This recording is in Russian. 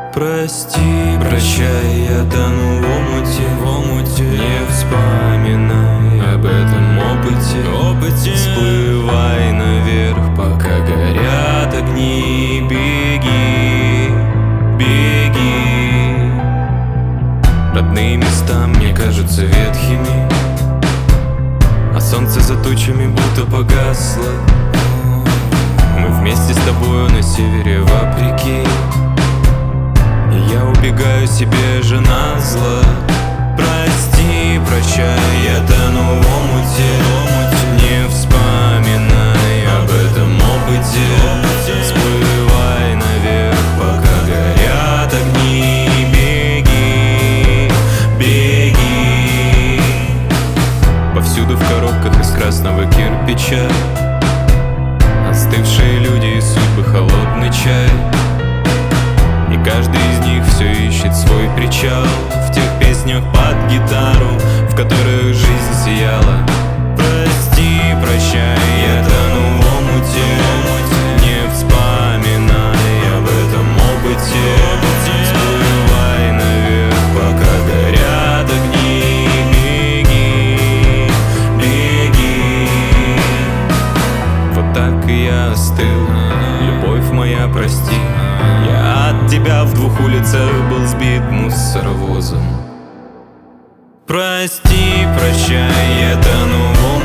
Прости, прощай, я тону в омуте, не вспоминай об этом опыте. Всплывай наверх, пока горят огни, беги, беги. Родные места мне кажутся ветхими, а солнце за тучами будто погасло. Мы вместе с тобою на севере вопреки, и я убегаю себе же назло. Прости, прощай, я тону в омуте, не вспоминай об этом опыте. Всплывай наверх, пока горят огни, беги, беги. Повсюду в коробках из красного кирпича остывшие люди и судьбы, холодный чай. И каждый из них все ищет свой причал в тех песнях под гитару, в которых жизнь сияла. Прости, прощай, я тону в омуте, не вспоминай об этом опыте. Всплывай наверх, пока горят огни, беги, беги. Вот так и я остыл, любовь моя, прости. Я от тебя в 2 улицах был сбит мусоровозом. Прости, прощай, я тону в омуте.